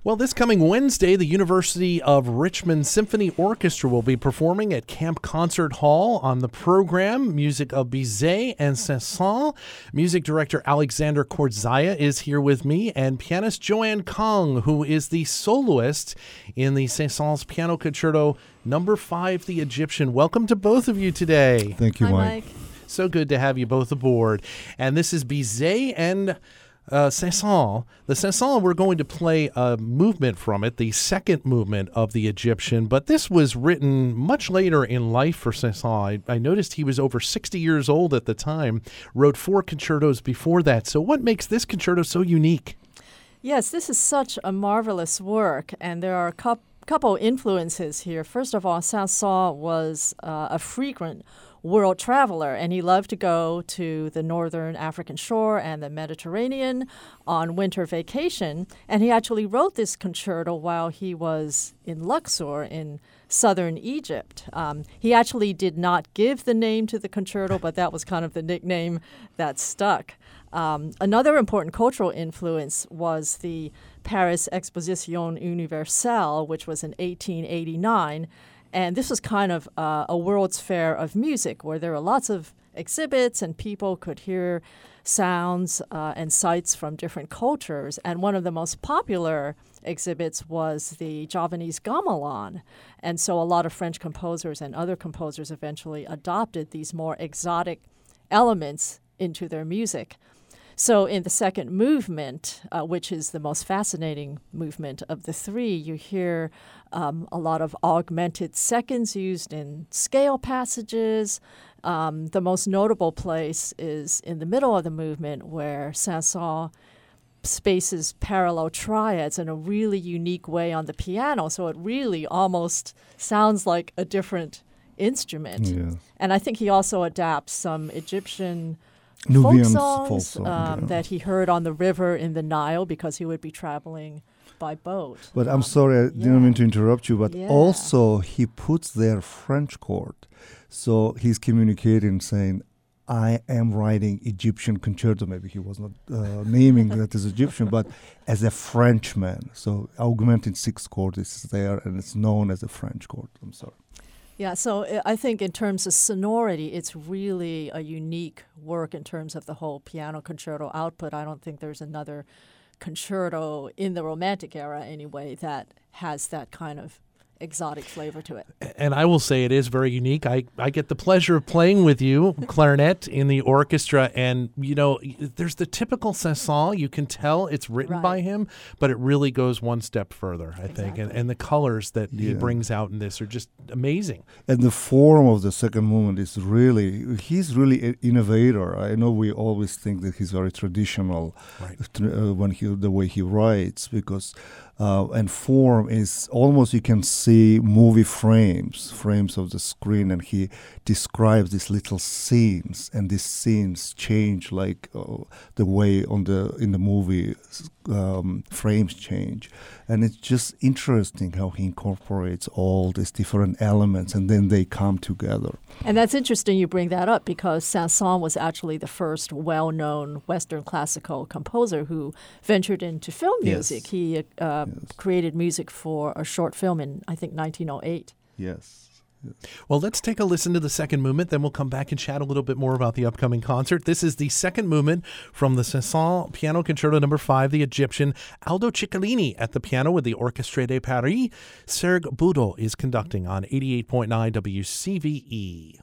Well, this coming Wednesday, the University of Richmond Symphony Orchestra will be performing at Camp Concert Hall. On the program, music of Bizet and Saint-Saëns. Music director Alexander Kordzaya is here with me, and pianist Joanne Kang, who is the soloist in the Saint-Saëns Piano Concerto No. 5, The Egyptian. Welcome to both of you today. Thank you, Hi, Mike. So good to have you both aboard. And this is Bizet and Saint-Saëns. The Saint-Saëns, we're going to play a movement from it, the second movement of the Egyptian, but this was written much later in life for Saint-Saëns. I noticed he was over 60 years old at the time, wrote 4 concertos before that. So what makes this concerto so unique? Yes, this is such a marvelous work, and there are a couple influences here. First of all, Saint-Saëns was a frequent world traveler, and he loved to go to the northern African shore and the Mediterranean on winter vacation. And he actually wrote this concerto while he was in Luxor in southern Egypt. He actually did not give the name to the concerto, but that was kind of the nickname that stuck. Another important cultural influence was the Paris Exposition Universelle, which was in 1889. And this was kind of a World's Fair of music, where there were lots of exhibits and people could hear sounds and sights from different cultures. And one of the most popular exhibits was the Javanese gamelan. And so a lot of French composers and other composers eventually adopted these more exotic elements into their music. So in the second movement, which is the most fascinating movement of the 3, you hear a lot of augmented seconds used in scale passages. The most notable place is in the middle of the movement, where Saint-Saëns spaces parallel triads in a really unique way on the piano. So it really almost sounds like a different instrument. Yeah. And I think he also adapts some Egyptian Nubian folk songs that he heard on the river in the Nile because he would be traveling by boat. But I'm sorry, I didn't mean to interrupt you, but Yeah. also he puts their French chord. So he's communicating, saying, I am writing Egyptian concerto. Maybe he was not naming that as Egyptian, but as a Frenchman. So augmented 6th chord is there, and it's known as a French chord. I'm sorry. Yeah, so I think in terms of sonority, it's really a unique work in terms of the whole piano concerto output. I don't think there's another concerto in the Romantic era anyway that has that kind of exotic flavor to it. And I will say it is very unique. I get the pleasure of playing with you, clarinet, in the orchestra. And, you know, there's the typical Saint-Saëns. You can tell it's written by him, but it really goes one step further, I think. And the colors that he brings out in this are just amazing. And the form of the second movement is really, he's really an innovator. I know we always think that he's very traditional the way he writes, because and form is almost, you can see movie frames of the screen, and he describes these little scenes, and these scenes change like the way in the movie frames change. And it's just interesting how he incorporates all these different elements, and then they come together. And that's interesting you bring that up, because Saint-Saëns was actually the first well-known Western classical composer who ventured into film music. He created music for a short film in, I think, 1908. Yes. Well, let's take a listen to the second movement, then we'll come back and chat a little bit more about the upcoming concert. This is the second movement from the Saint-Saëns Piano Concerto No. 5, The Egyptian. Aldo Ciccolini at the piano with the Orchestre de Paris. Serge Boudot is conducting on 88.9 WCVE.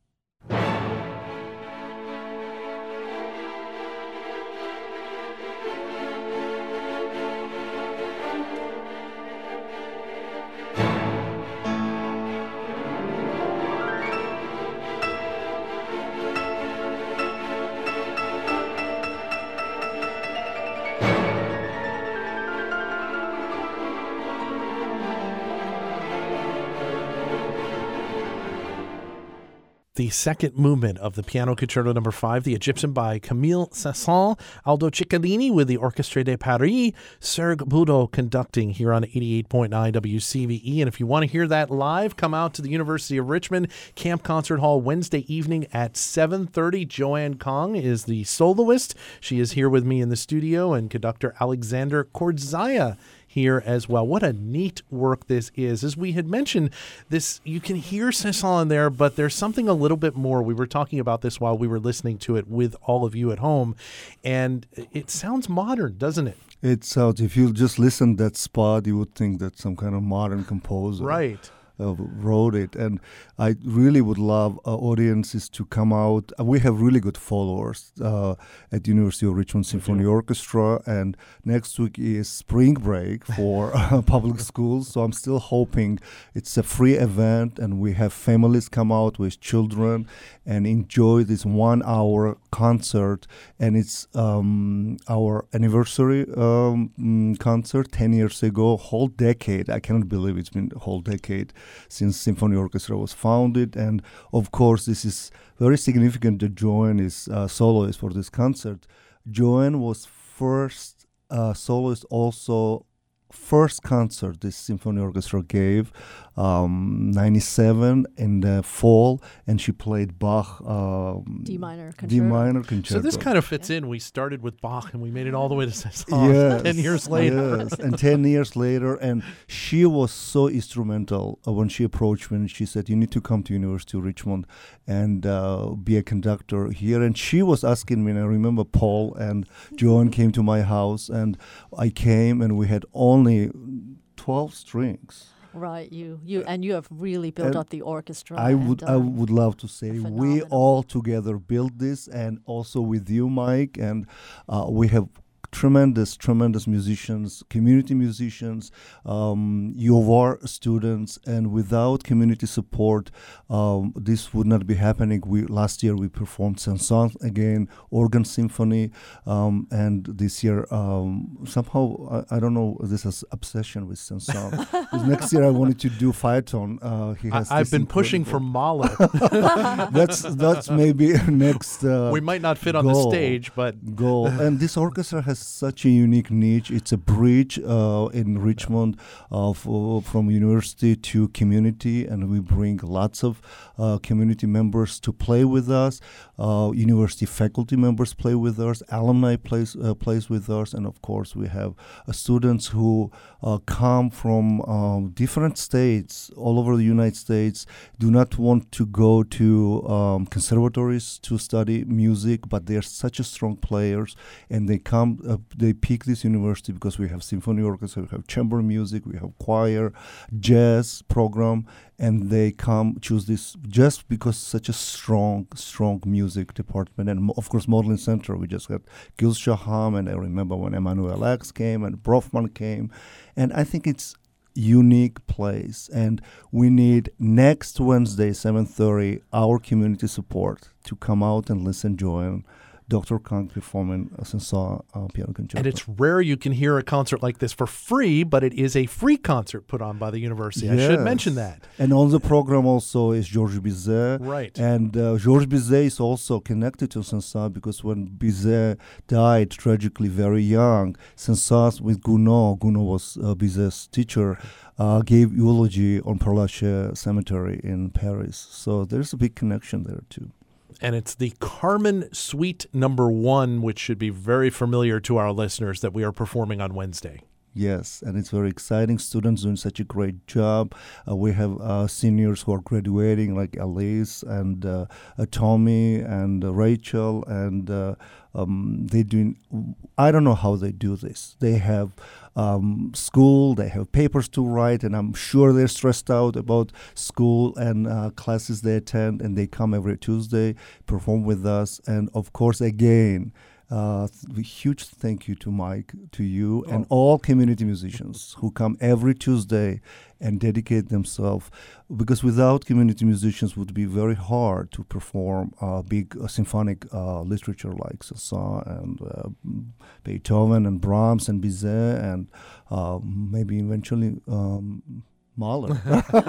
The second movement of the Piano Concerto No. 5, The Egyptian, by Camille Saint-Saëns, Aldo Ciccolini with the Orchestre de Paris, Serge Boudot conducting here on 88.9 WCVE. And if you want to hear that live, come out to the University of Richmond Camp Concert Hall Wednesday evening at 7:30. Joanne Kang is the soloist. She is here with me in the studio, and conductor Alexander Kordzaya here as well. What a neat work this is. As we had mentioned, this you can hear Saint-Saëns in there, but there's something a little bit more. We were talking about this while we were listening to it with all of you at home, and it sounds modern, doesn't it? It sounds, if you just listen to that spot, you would think that some kind of modern composer. Right. Wrote it, and I really would love audiences to come out. We have really good followers at University of Richmond Symphony Orchestra, and next week is spring break for public schools, so I'm still hoping it's a free event and we have families come out with children and enjoy this 1 hour concert, and it's our anniversary concert 10 years ago, whole decade. I cannot believe it's been a whole decade since Symphony Orchestra was founded, and of course this is very significant that Joanne is soloist for this concert. Joanne was first soloist, also first concert this symphony orchestra gave, 97 in the fall, and she played Bach D minor concerto. So this kind of fits in. We started with Bach and we made it all the way to Saint-Saëns 10 years later. Yes, and 10 years later, and she was so instrumental when she approached me and she said, you need to come to University of Richmond and be a conductor here. And she was asking me, and I remember Paul and Joan came to my house, and I came, and we had only 12 strings. Right, you have really built up the orchestra. I would love to say phenomenal. we all together built this, and also with you, Mike, and we have tremendous musicians, community musicians, U of R students, and without community support, this would not be happening. Last year we performed Saint-Saëns again, organ symphony, and this year somehow I don't know, this is obsession with Saint-Saëns. Next year I wanted to do Phaeton. I've been pushing for Mahler. that's maybe next. We might not fit on the stage, but goal. And this orchestra has such a unique niche. It's a bridge in Richmond from university to community, and we bring lots of community members to play with us. University faculty members play with us. Alumni plays with us, and of course we have students who come from different states all over the United States. Do not want to go to conservatories to study music, but they are such a strong players, and they come. They pick this university because we have symphony orchestra, we have chamber music, we have choir, jazz program, and they come choose this just because such a strong music department. And of course Modlin Center, we just had Gil Shaham, and I remember when Emanuel X came and Brofman came, and I think it's unique place, and we need next Wednesday 7:30 our community support to come out and listen, join Dr. Kang performing Saint-Saëns piano concerto. And it's rare you can hear a concert like this for free, but it is a free concert put on by the university. Yes. I should mention that. And on the program also is Georges Bizet. Right. And Georges Bizet is also connected to Saint-Saëns because when Bizet died tragically very young, Saint-Saëns with Gounod was Bizet's teacher, gave eulogy on Père Lachaise Cemetery in Paris. So there's a big connection there too. And it's the Carmen Suite number 1, which should be very familiar to our listeners, that we are performing on Wednesday. Yes, and it's very exciting. Students doing such a great job. We have seniors who are graduating, like Elise and Tommy and Rachel, and they doing. I don't know how they do this. They have school, they have papers to write, and I'm sure they're stressed out about school and classes they attend, and they come every Tuesday, perform with us, and of course, again, huge thank you to Mike, to you, and all community musicians who come every Tuesday and dedicate themselves, because without community musicians it would be very hard to perform big symphonic literature like Saint-Saëns and Beethoven and Brahms and Bizet and maybe eventually Mahler.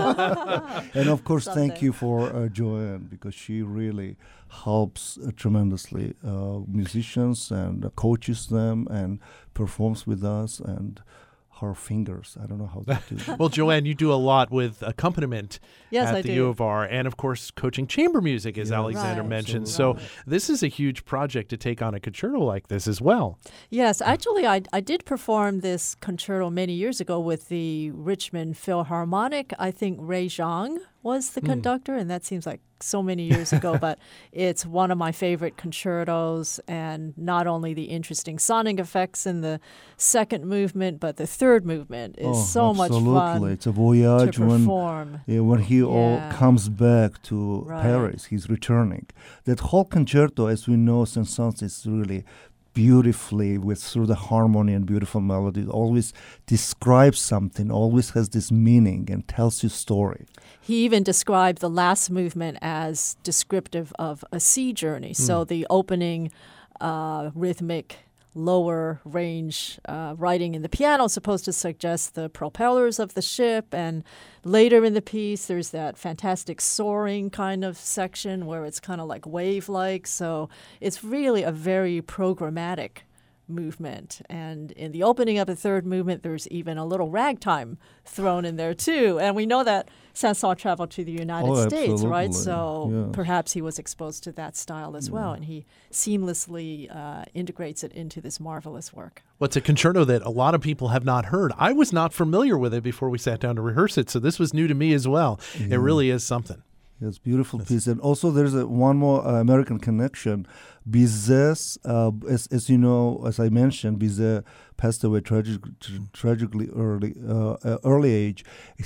And of course, thank you for Joanne, because she really helps tremendously musicians and coaches them and performs with us, and her fingers. I don't know how they do that. Well, Joanne, you do a lot with accompaniment Yes, at I the do. U of R, and of course, coaching chamber music, as Yeah. Alexander Right. mentioned. Absolutely. So this is a huge project to take on a concerto like this as well. Yes, actually, I did perform this concerto many years ago with the Richmond Philharmonic. I think Ray Zhang was the conductor, and that seems like so many years ago, but it's one of my favorite concertos, and not only the interesting sonic effects in the second movement, but the third movement is so much fun It's a to voyage perform. when he all Yeah. comes back to Right. Paris. He's returning. That whole concerto, as we know, Saint-Saëns is really beautifully through the harmony and beautiful melody. Always describes something. Always has this meaning and tells you story. He even described the last movement as descriptive of a sea journey. So the opening rhythmic lower range writing in the piano is supposed to suggest the propellers of the ship, and later in the piece there's that fantastic soaring kind of section where it's kind of like wave-like. So it's really a very programmatic movement. And in the opening of the third movement, there's even a little ragtime thrown in there too. And we know that Saint-Saëns traveled to the United States, right? So Yes. perhaps he was exposed to that style as well, and he seamlessly integrates it into this marvelous work. Well, it's a concerto that a lot of people have not heard. I was not familiar with it before we sat down to rehearse it, so this was new to me as well. It really is something. Yes, beautiful piece. And also there's one more American connection. Bizet, as you know, as I mentioned, Bizet passed away tragically early age.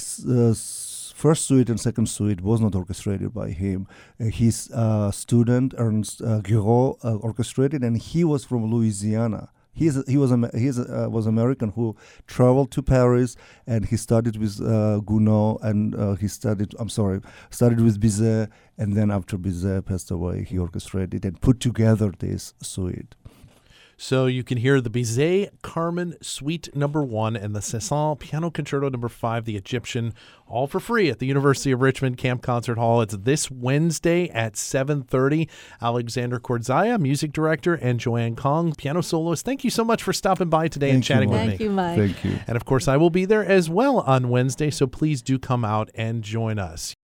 His first suite and second suite was not orchestrated by him. His student, Ernst Guiraud, orchestrated, and he was from Louisiana. He was American who traveled to Paris, and he studied with Gounod, and he studied with Bizet, and then after Bizet passed away, he orchestrated and put together this suite. So you can hear the Bizet Carmen Suite No. 1 and the Saint-Saëns Piano Concerto No. 5, the Egyptian, all for free at the University of Richmond Camp Concert Hall. It's this Wednesday at 7:30. Alexander Kordzaya, music director, and Joanne Kong, piano soloist. Thank you so much for stopping by today and Thank you, chatting Mike. with Thank me. you, Mike. Thank you. And of course, I will be there as well on Wednesday, so please do come out and join us.